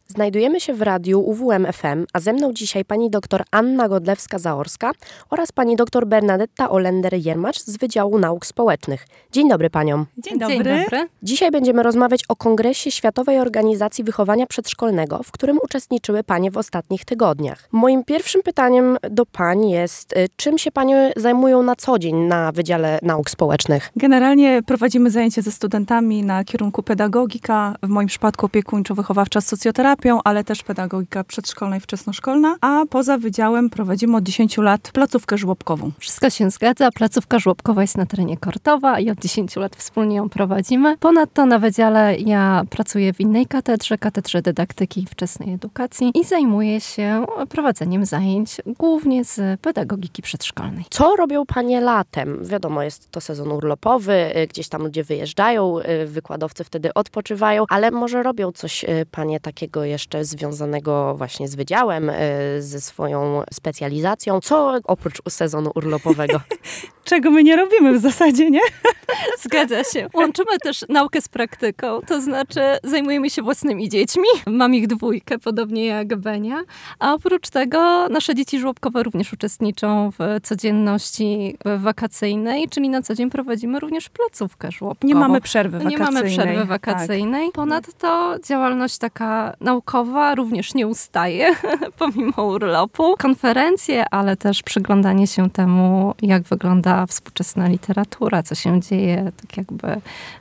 Znajdujemy się w radiu UWM-FM, a ze mną dzisiaj pani dr Anna Godlewska-Zaorska oraz pani dr Bernadetta Olender-Jermacz z Wydziału Nauk Społecznych. Dzień dobry paniom. Dzień dobry. Dzisiaj będziemy rozmawiać o Kongresie Światowej Organizacji Wychowania Przedszkolnego, w którym uczestniczyły panie w ostatnich tygodniach. Moim pierwszym pytaniem do pań jest, czym się panie zajmują na co dzień na Wydziale Nauk Społecznych? Generalnie prowadzimy zajęcia ze studentami na kierunku pedagogika, w moim przypadku opiekuńczo-wychowawcza z socjoterapią, ale też pedagogika przedszkolna i wczesnoszkolna, a poza wydziałem prowadzimy od 10 lat placówkę żłobkową. Wszystko się zgadza. Placówka żłobkowa jest na terenie Kortowa i od 10 lat wspólnie ją prowadzimy. Ponadto na wydziale ja pracuję w innej katedrze dydaktyki i wczesnej edukacji i zajmuję się prowadzeniem zajęć głównie z pedagogiki przedszkolnej. Co robią panie latem? Wiadomo, jest to sezon urlopowy, gdzieś tam ludzie wyjeżdżają, wykładowcy wtedy odpoczywają, ale może robią coś panie takiego jeszcze związanego właśnie z wydziałem, ze swoją specjalizacją. Co oprócz sezonu urlopowego? Czego my nie robimy w zasadzie, nie? Zgadza się. Łączymy też naukę z praktyką, to znaczy zajmujemy się własnymi dziećmi. Mam ich 2, podobnie jak Benia. A oprócz tego nasze dzieci żłobkowe również uczestniczą w codzienności wakacyjnej, czyli na co dzień prowadzimy również placówkę żłobkową. Nie mamy przerwy wakacyjnej. Nie mamy przerwy wakacyjnej. Tak. Ponadto działalność taka naukowa również nie ustaje, pomimo urlopu. Konferencje, ale też przyglądanie się temu, jak wygląda współczesna literatura, co się dzieje tak jakby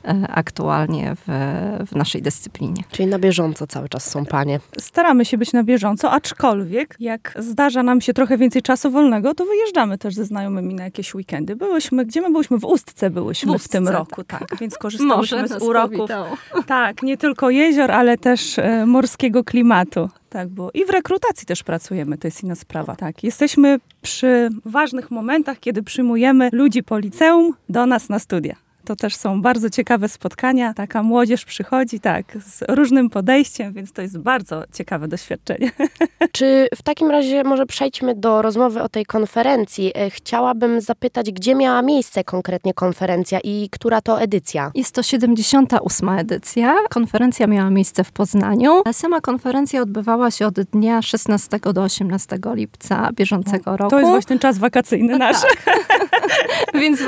aktualnie w naszej dyscyplinie. Czyli na bieżąco cały czas są panie. Staramy się być na bieżąco, aczkolwiek jak zdarza nam się trochę więcej czasu wolnego, to wyjeżdżamy też ze znajomymi na jakieś weekendy. Gdzie my byliśmy? W Ustce byliśmy w tym roku, tak. Więc korzystałyśmy z uroków. Tak, nie tylko jezior, ale też morskiego klimatu. Tak było. I w rekrutacji też pracujemy, to jest inna sprawa. Tak, jesteśmy przy ważnych momentach, kiedy przyjmujemy ludzi po liceum do nas na studia. To też są bardzo ciekawe spotkania. Taka młodzież przychodzi, tak, z różnym podejściem, więc to jest bardzo ciekawe doświadczenie. Czy w takim razie może przejdźmy do rozmowy o tej konferencji. Chciałabym zapytać, gdzie miała miejsce konkretnie konferencja i która to edycja? Jest to 78. edycja. Konferencja miała miejsce w Poznaniu. Sama konferencja odbywała się od dnia 16 do 18 lipca bieżącego roku. To jest właśnie ten czas wakacyjny nasz. Tak. Więc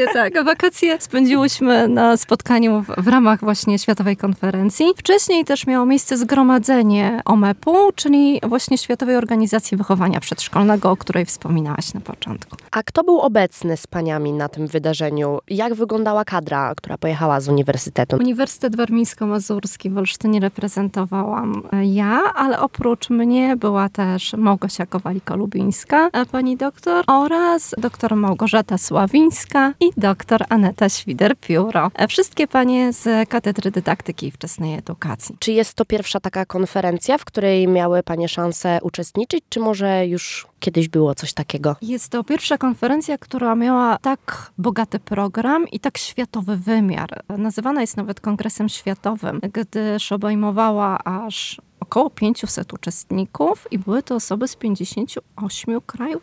wakacje spędziłyśmy na spotkaniu w ramach właśnie Światowej Konferencji. Wcześniej też miało miejsce zgromadzenie OMEP-u, czyli właśnie Światowej Organizacji Wychowania Przedszkolnego, o której wspominałaś na początku. A kto był obecny z paniami na tym wydarzeniu? Jak wyglądała kadra, która pojechała z uniwersytetu? Uniwersytet Warmińsko-Mazurski w Olsztynie reprezentowałam ja, ale oprócz mnie była też Małgosia Kowalik-Lubińska, pani doktor, oraz doktor Małgorzata Sławińska i doktor Aneta Świder-Pióro. Wszystkie panie z Katedry Dydaktyki i Wczesnej Edukacji. Czy jest to pierwsza taka konferencja, w której miały panie szansę uczestniczyć, czy może już kiedyś było coś takiego? Jest to pierwsza konferencja, która miała tak bogaty program i tak światowy wymiar. Nazywana jest nawet Kongresem Światowym, gdyż obejmowała aż około 500 uczestników i były to osoby z 58 krajów,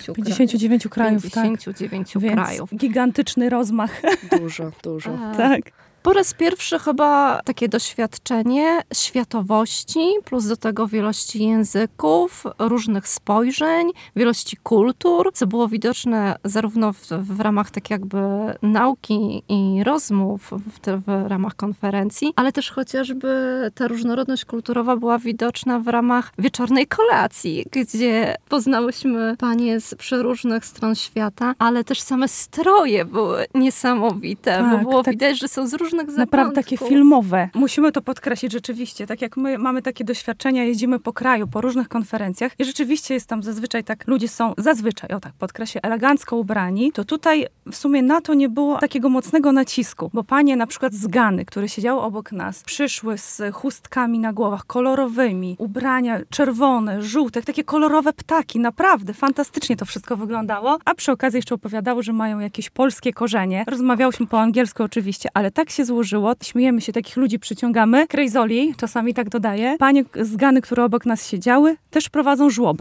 59 krajów, 59 tak. krajów. Więc gigantyczny rozmach. Dużo. Tak. Po raz pierwszy chyba takie doświadczenie światowości, plus do tego wielości języków, różnych spojrzeń, wielości kultur, co było widoczne zarówno w ramach tak jakby nauki i rozmów w ramach konferencji, ale też chociażby ta różnorodność kulturowa była widoczna w ramach wieczornej kolacji, gdzie poznałyśmy panie z przeróżnych stron świata, ale też same stroje były niesamowite, tak, bo było tak. widać, że są z różnych zakątków. Naprawdę takie filmowe. Musimy to podkreślić rzeczywiście. Tak jak my mamy takie doświadczenia, jeździmy po kraju, po różnych konferencjach i rzeczywiście jest tam zazwyczaj tak, ludzie są podkreślę, elegancko ubrani, to tutaj w sumie na to nie było takiego mocnego nacisku, bo panie na przykład z Gany, które siedziały obok nas, przyszły z chustkami na głowach, kolorowymi, ubrania czerwone, żółte, takie kolorowe ptaki. Naprawdę fantastycznie to wszystko wyglądało, a przy okazji jeszcze opowiadały, że mają jakieś polskie korzenie. Rozmawiałyśmy po angielsku oczywiście, ale tak się złożyło. Śmiejemy się, takich ludzi przyciągamy. Krejzoli, czasami tak dodaję. Panie z Gany, które obok nas siedziały, też prowadzą żłobek.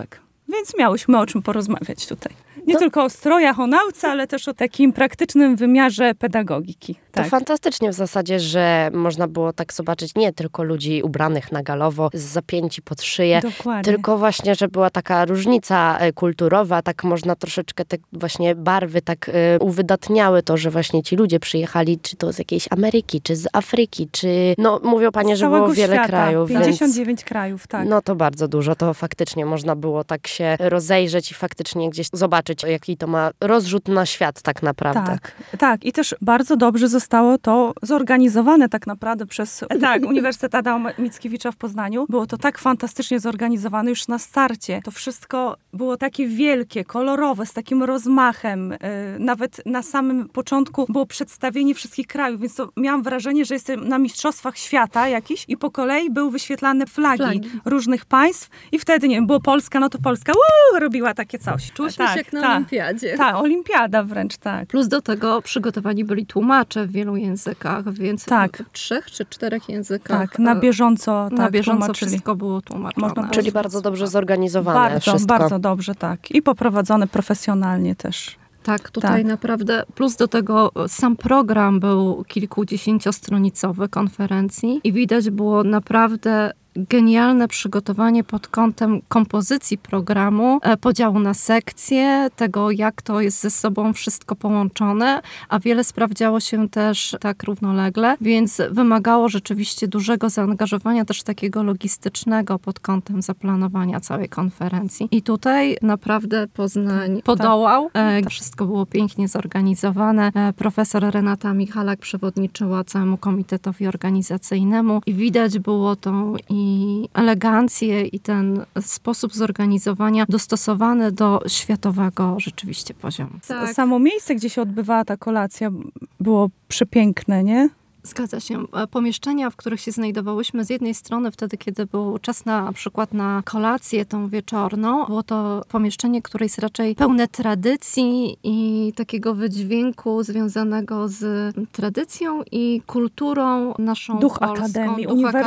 Więc miałyśmy o czym porozmawiać tutaj. Nie tylko o strojach, o nauce, ale też o takim praktycznym wymiarze pedagogiki. To fantastycznie w zasadzie, że można było tak zobaczyć nie tylko ludzi ubranych na galowo, z zapięci pod szyję, tylko właśnie, że była taka różnica kulturowa, tak można troszeczkę te właśnie barwy tak uwydatniały to, że właśnie ci ludzie przyjechali, czy to z jakiejś Ameryki, czy z Afryki, czy no mówią panie, że było wiele świata, krajów. 59 krajów, tak. No to bardzo dużo, to faktycznie można było tak się rozejrzeć i faktycznie gdzieś zobaczyć, jaki to ma rozrzut na świat tak naprawdę. Tak. I też bardzo dobrze zostało to zorganizowane tak naprawdę przez Uniwersytet Adama Mickiewicza w Poznaniu. Było to tak fantastycznie zorganizowane już na starcie. To wszystko było takie wielkie, kolorowe, z takim rozmachem. Nawet na samym początku było przedstawienie wszystkich krajów, więc to miałam wrażenie, że jestem na mistrzostwach świata jakiś i po kolei były wyświetlane flagi różnych państw i wtedy, nie wiem, było Polska, no to Polska robiła takie coś. Czułyśmy się jak na olimpiadzie. Tak, olimpiada wręcz, tak. Plus do tego przygotowani byli tłumacze w wielu językach, więc w 3 czy 4 językach. Tak, na bieżąco wszystko było tłumaczone. Czyli bardzo dobrze zorganizowane Bardzo dobrze, tak. I poprowadzone profesjonalnie też. Tak, tutaj naprawdę, plus do tego sam program był kilkudziesięciostronicowy konferencji i widać było naprawdę genialne przygotowanie pod kątem kompozycji programu, podziału na sekcje, tego jak to jest ze sobą wszystko połączone, a wiele spraw działo się też tak równolegle, więc wymagało rzeczywiście dużego zaangażowania też takiego logistycznego pod kątem zaplanowania całej konferencji. I tutaj naprawdę Poznań podołał. Wszystko było pięknie zorganizowane. Profesor Renata Michalak przewodniczyła całemu komitetowi organizacyjnemu i widać było tą i elegancję i ten sposób zorganizowania dostosowany do światowego rzeczywiście poziomu. Tak. Samo miejsce, gdzie się odbywała ta kolacja, było przepiękne, nie? Zgadza się. Pomieszczenia, w których się znajdowałyśmy, z jednej strony wtedy, kiedy był czas na przykład na kolację tą wieczorną, było to pomieszczenie, które jest raczej pełne tradycji i takiego wydźwięku związanego z tradycją i kulturą naszą Duch polską. Akademii,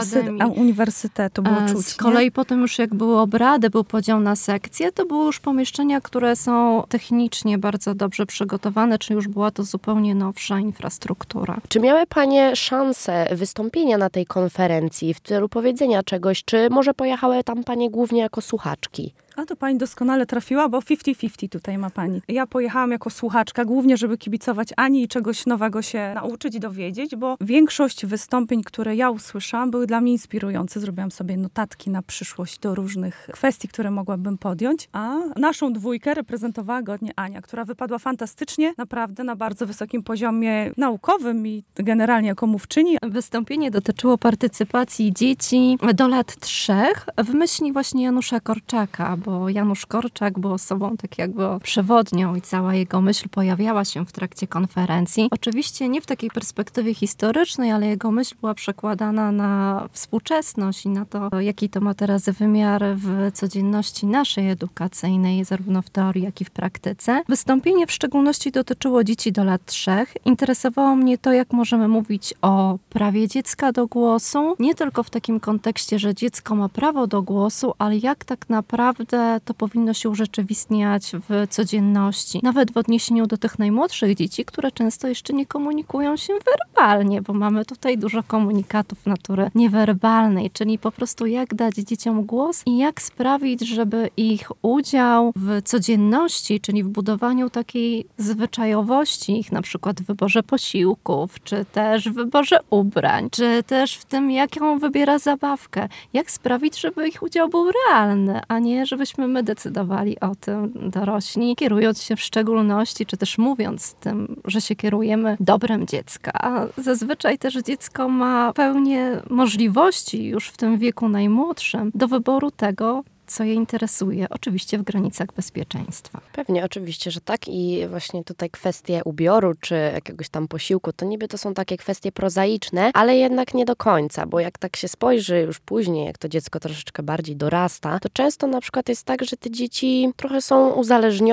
uniwersytetu było czuć. Z kolei potem już jak były obrady, był podział na sekcje, to były już pomieszczenia, które są technicznie bardzo dobrze przygotowane, czy już była to zupełnie nowsza infrastruktura. Czy miały panie szansę wystąpienia na tej konferencji w celu powiedzenia czegoś, czy może pojechały tam panie głównie jako słuchaczki? A to pani doskonale trafiła, bo 50-50 tutaj ma pani. Ja pojechałam jako słuchaczka, głównie żeby kibicować Ani i czegoś nowego się nauczyć i dowiedzieć, bo większość wystąpień, które ja usłyszałam, były dla mnie inspirujące. Zrobiłam sobie notatki na przyszłość do różnych kwestii, które mogłabym podjąć. A naszą dwójkę reprezentowała godnie Ania, która wypadła fantastycznie, naprawdę na bardzo wysokim poziomie naukowym i generalnie jako mówczyni. Wystąpienie dotyczyło partycypacji dzieci do lat 3 w myśli właśnie Janusza Korczaka, bo Janusz Korczak był osobą tak jakby przewodnią i cała jego myśl pojawiała się w trakcie konferencji. Oczywiście nie w takiej perspektywie historycznej, ale jego myśl była przekładana na współczesność i na to, jaki to ma teraz wymiar w codzienności naszej edukacyjnej, zarówno w teorii, jak i w praktyce. Wystąpienie w szczególności dotyczyło dzieci do lat 3. Interesowało mnie to, jak możemy mówić o prawie dziecka do głosu, nie tylko w takim kontekście, że dziecko ma prawo do głosu, ale jak tak naprawdę to powinno się urzeczywistniać w codzienności. Nawet w odniesieniu do tych najmłodszych dzieci, które często jeszcze nie komunikują się werbalnie, bo mamy tutaj dużo komunikatów natury niewerbalnej, czyli po prostu jak dać dzieciom głos i jak sprawić, żeby ich udział w codzienności, czyli w budowaniu takiej zwyczajowości ich na przykład w wyborze posiłków, czy też w wyborze ubrań, czy też w tym, jaką wybiera zabawkę. Jak sprawić, żeby ich udział był realny, a nie, żebyśmy my decydowali o tym, dorośli, kierując się w szczególności, czy też mówiąc tym, że się kierujemy dobrem dziecka. A zazwyczaj też dziecko ma pełnię możliwości już w tym wieku najmłodszym do wyboru tego, co je interesuje, oczywiście w granicach bezpieczeństwa. Pewnie, oczywiście, że tak i właśnie tutaj kwestie ubioru czy jakiegoś tam posiłku, to niby to są takie kwestie prozaiczne, ale jednak nie do końca, bo jak tak się spojrzy już później, jak to dziecko troszeczkę bardziej dorasta, to często na przykład jest tak, że te dzieci trochę są uzależnione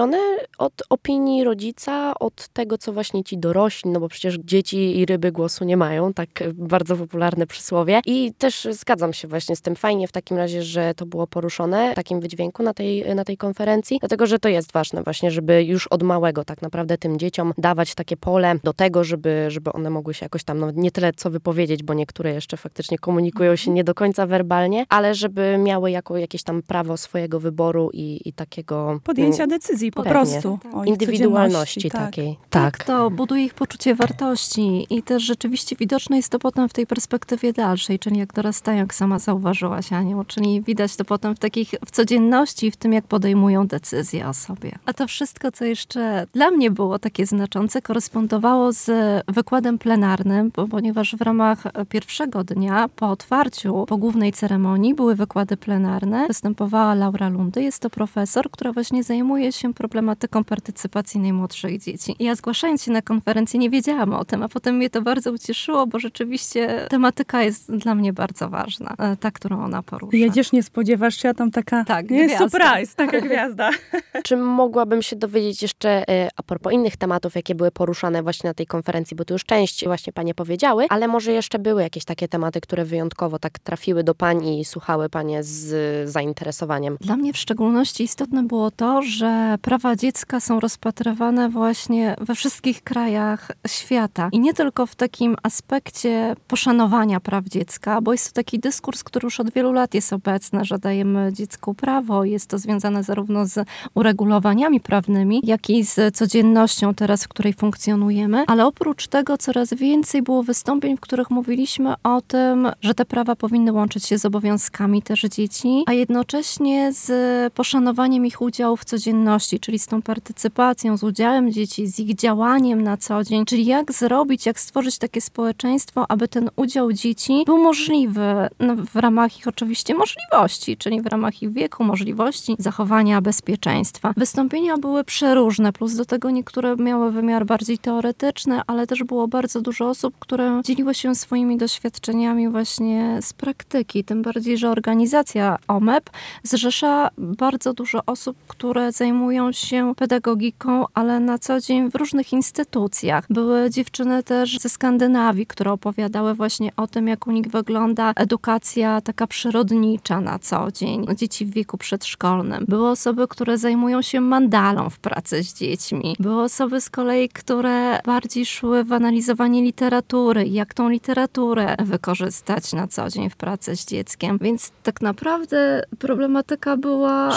od opinii rodzica, od tego, co właśnie ci dorośli, no bo przecież dzieci i ryby głosu nie mają, tak bardzo popularne przysłowie. I też zgadzam się właśnie z tym. Fajnie w takim razie, że to było poruszone w takim wydźwięku na tej konferencji, dlatego, że to jest ważne właśnie, żeby już od małego tak naprawdę tym dzieciom dawać takie pole do tego, żeby one mogły się jakoś tam, no nie tyle co wypowiedzieć, bo niektóre jeszcze faktycznie komunikują się nie do końca werbalnie, ale żeby miały jakieś tam prawo swojego wyboru i takiego... Podjęcia decyzji po prostu. Tak. Indywidualności takiej. Tak, to buduje ich poczucie wartości i też rzeczywiście widoczne jest to potem w tej perspektywie dalszej, czyli jak dorastają, jak sama zauważyłaś, Aniu, czyli widać to potem w codzienności, w tym jak podejmują decyzje o sobie. A to wszystko, co jeszcze dla mnie było takie znaczące, korespondowało z wykładem plenarnym, ponieważ w ramach pierwszego dnia po otwarciu, po głównej ceremonii były wykłady plenarne. Występowała Laura Lundy. Jest to profesor, która właśnie zajmuje się problematyką partycypacji najmłodszych dzieci. I ja zgłaszając się na konferencję nie wiedziałam o tym, a potem mnie to bardzo ucieszyło, bo rzeczywiście tematyka jest dla mnie bardzo ważna, ta, którą ona porusza. Jedziesz, nie spodziewasz się, a tam taka surprise, taka gwiazda. Czy mogłabym się dowiedzieć jeszcze a propos innych tematów, jakie były poruszane właśnie na tej konferencji, bo tu już część właśnie panie powiedziały, ale może jeszcze były jakieś takie tematy, które wyjątkowo tak trafiły do pań i słuchały panie z zainteresowaniem. Dla mnie w szczególności istotne było to, że prawa dziecka są rozpatrywane właśnie we wszystkich krajach świata. I nie tylko w takim aspekcie poszanowania praw dziecka, bo jest to taki dyskurs, który już od wielu lat jest obecny, że dajemy dziecku prawo. Jest to związane zarówno z uregulowaniami prawnymi, jak i z codziennością teraz, w której funkcjonujemy. Ale oprócz tego coraz więcej było wystąpień, w których mówiliśmy o tym, że te prawa powinny łączyć się z obowiązkami też dzieci, a jednocześnie z poszanowaniem ich udziału w codzienności, czyli z tą partycypacją, z udziałem dzieci, z ich działaniem na co dzień, czyli jak stworzyć takie społeczeństwo, aby ten udział dzieci był możliwy w ramach ich oczywiście możliwości, czyli w ramach ich wieku, możliwości zachowania bezpieczeństwa. Wystąpienia były przeróżne, plus do tego niektóre miały wymiar bardziej teoretyczny, ale też było bardzo dużo osób, które dzieliły się swoimi doświadczeniami właśnie z praktyki, tym bardziej, że organizacja OMEP zrzesza bardzo dużo osób, które zajmują się pedagogiką, ale na co dzień w różnych instytucjach. Były dziewczyny też ze Skandynawii, które opowiadały właśnie o tym, jak u nich wygląda edukacja taka przyrodnicza na co dzień, dzieci w wieku przedszkolnym. Były osoby, które zajmują się mandalą w pracy z dziećmi. Były osoby z kolei, które bardziej szły w analizowanie literatury i jak tą literaturę wykorzystać na co dzień w pracy z dzieckiem. Więc tak naprawdę problematyka była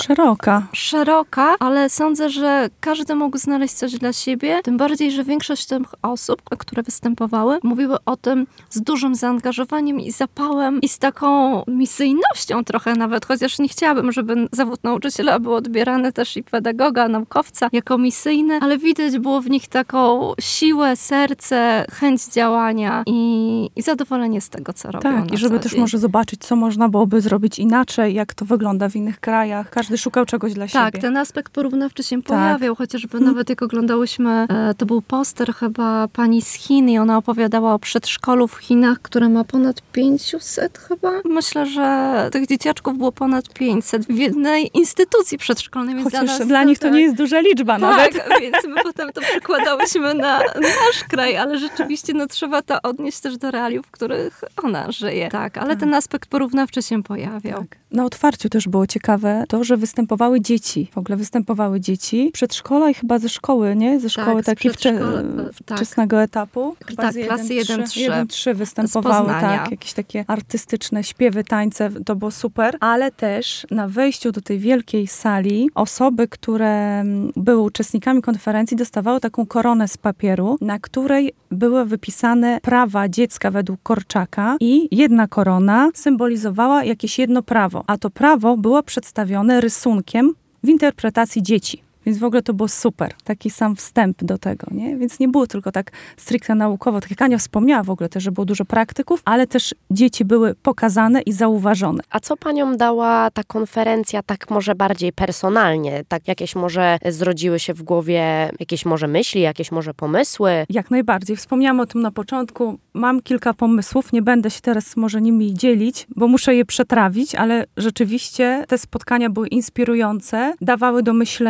szeroka, ale sądzę, że każdy mógł znaleźć coś dla siebie, tym bardziej, że większość tych osób, które występowały, mówiły o tym z dużym zaangażowaniem i zapałem i z taką misyjnością trochę nawet, chociaż nie chciałabym, żeby zawód nauczyciela był odbierany też i pedagoga, naukowca jako misyjny, ale widać było w nich taką siłę, serce, chęć działania i zadowolenie z tego, co robią. Tak, i żeby też może zobaczyć, co można byłoby zrobić inaczej, jak to wygląda w innych krajach. Każdy szukał czegoś dla siebie. Tak, ten aspekt porównawczy się pojawiał, chociażby nawet jak oglądałyśmy, to był poster chyba pani z Chin i ona opowiadała o przedszkolu w Chinach, które ma ponad 500 chyba. Myślę, że tych dzieciaczków było ponad 500 w jednej instytucji przedszkolnej. Więc chociaż dla nich to nie jest duża liczba nawet. Tak, więc my potem to przekładałyśmy na nasz kraj, ale rzeczywiście trzeba to odnieść też do realiów, w których ona żyje. Tak, ale ten aspekt porównawczy się pojawiał. Tak. Na otwarciu też było ciekawe to, że występowały dzieci. W ogóle występowały dzieci. Przedszkola i chyba ze szkoły, nie? Ze szkoły takiej wczesnego etapu. Chyba tak, klasy 1-3 występowały, tak. Jakieś takie artystyczne śpiewy, tańce. To było super. Ale też na wejściu do tej wielkiej sali osoby, które były uczestnikami konferencji, dostawały taką koronę z papieru, na której były wypisane prawa dziecka według Korczaka i jedna korona symbolizowała jakieś jedno prawo. A to prawo było przedstawione rysunkiem w interpretacji dzieci. Więc w ogóle to było super. Taki sam wstęp do tego, nie? Więc nie było tylko tak stricte naukowo. Tak jak Ania wspomniała w ogóle też, że było dużo praktyków, ale też dzieci były pokazane i zauważone. A co paniom dała ta konferencja tak może bardziej personalnie? Tak jakieś może zrodziły się w głowie jakieś może myśli, jakieś może pomysły? Jak najbardziej. Wspomniałam o tym na początku. Mam kilka pomysłów. Nie będę się teraz może nimi dzielić, bo muszę je przetrawić, ale rzeczywiście te spotkania były inspirujące, dawały do myślenia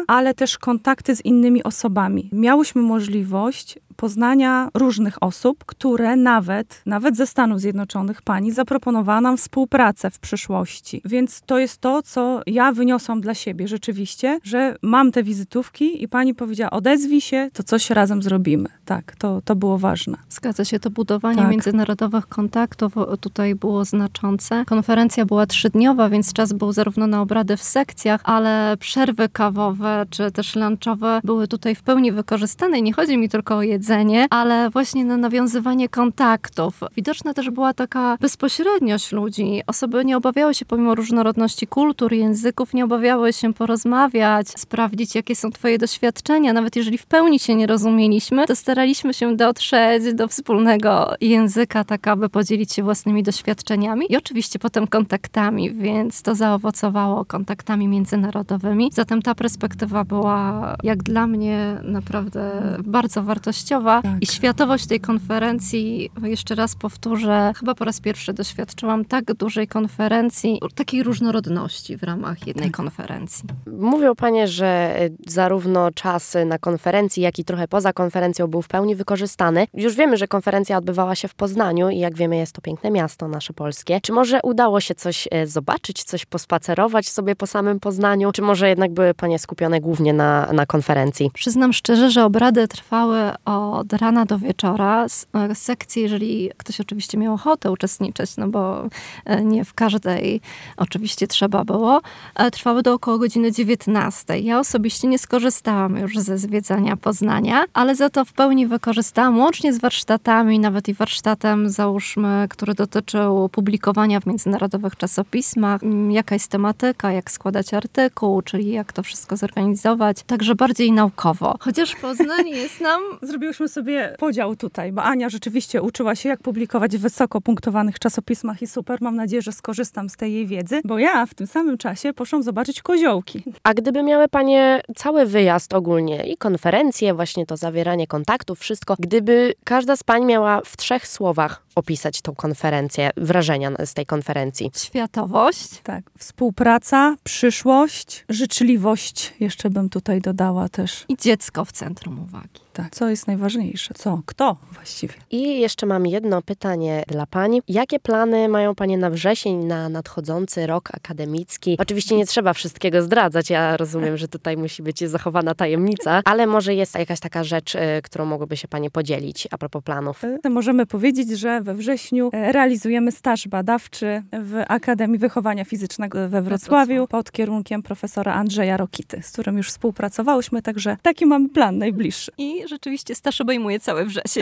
ale też kontakty z innymi osobami. Miałyśmy możliwość poznania różnych osób, które nawet ze Stanów Zjednoczonych pani zaproponowała nam współpracę w przyszłości. Więc to jest to, co ja wyniosłam dla siebie rzeczywiście, że mam te wizytówki i pani powiedziała, odezwij się, to coś razem zrobimy. Tak, to było ważne. Zgadza się, to budowanie międzynarodowych kontaktów tutaj było znaczące. Konferencja była 3-dniowa, więc czas był zarówno na obrady w sekcjach, ale przerwy kawowe czy też lunchowe były tutaj w pełni wykorzystane. I nie chodzi mi tylko o jedzenie, ale właśnie na nawiązywanie kontaktów. Widoczna też była taka bezpośredniość ludzi. Osoby nie obawiały się pomimo różnorodności kultur, języków, nie obawiały się porozmawiać, sprawdzić, jakie są twoje doświadczenia. Nawet jeżeli w pełni się nie rozumieliśmy, to staraliśmy się dotrzeć do wspólnego języka, tak aby podzielić się własnymi doświadczeniami i oczywiście potem kontaktami, więc to zaowocowało kontaktami międzynarodowymi. Zatem ta perspektywa była jak dla mnie naprawdę bardzo wartościowa i światowość tej konferencji, jeszcze raz powtórzę, chyba po raz pierwszy doświadczyłam tak dużej konferencji, takiej różnorodności w ramach jednej konferencji. Mówią panie, że zarówno czas na konferencji, jak i trochę poza konferencją był w pełni wykorzystany. Już wiemy, że konferencja odbywała się w Poznaniu i jak wiemy, jest to piękne miasto nasze polskie. Czy może udało się coś zobaczyć, coś pospacerować sobie po samym Poznaniu? Czy może jednak były panie skupione głównie na konferencji? Przyznam szczerze, że obrady trwały od rana do wieczora. Sekcje, jeżeli ktoś oczywiście miał ochotę uczestniczyć, no bo nie w każdej oczywiście trzeba było, trwały do około godziny 19. Ja osobiście nie skorzystałam już ze zwiedzania Poznania, ale za to w pełni wykorzystałam, łącznie z warsztatami, nawet i warsztatem, załóżmy, który dotyczył publikowania w międzynarodowych czasopismach, jaka jest tematyka, jak składać artykuł, czyli jak to wszystko zorganizować, także bardziej naukowo. Chociaż Poznań jest nam... Zrobiłyśmy sobie podział tutaj, bo Ania rzeczywiście uczyła się, jak publikować w wysoko punktowanych czasopismach i super. Mam nadzieję, że skorzystam z tej jej wiedzy, bo ja w tym samym czasie poszłam zobaczyć koziołki. A gdyby miały panie cały wyjazd ogólnie i konferencje, właśnie to zawieranie kontaktów, wszystko, gdyby każda z pań miała w 3 słowach opisać tą konferencję, wrażenia z tej konferencji. Światowość. Tak. Współpraca, przyszłość, życzliwość, jeszcze bym tutaj dodała też. I dziecko w centrum uwagi. Tak. Co jest najważniejsze? Co? Kto właściwie? I jeszcze mam jedno pytanie dla pani. Jakie plany mają panie na wrzesień, na nadchodzący rok akademicki? Oczywiście nie trzeba wszystkiego zdradzać. Ja rozumiem, że tutaj musi być zachowana tajemnica, ale może jest jakaś taka rzecz, którą mogłyby się panie podzielić a propos planów. Możemy powiedzieć, że we wrześniu realizujemy staż badawczy w Akademii Wychowania Fizycznego we Wrocławiu pod kierunkiem profesora Andrzeja Rokity, z którym już współpracowałyśmy, także taki mamy plan najbliższy. I rzeczywiście staż obejmuje cały wrzesień.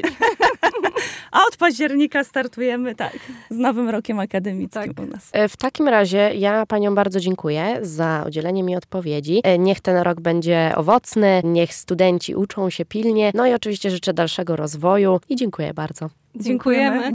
A od października startujemy, z nowym rokiem akademickim u nas. W takim razie ja paniom bardzo dziękuję za udzielenie mi odpowiedzi. Niech ten rok będzie owocny, niech studenci uczą się pilnie, no i oczywiście życzę dalszego rozwoju i dziękuję bardzo. Dziękujemy.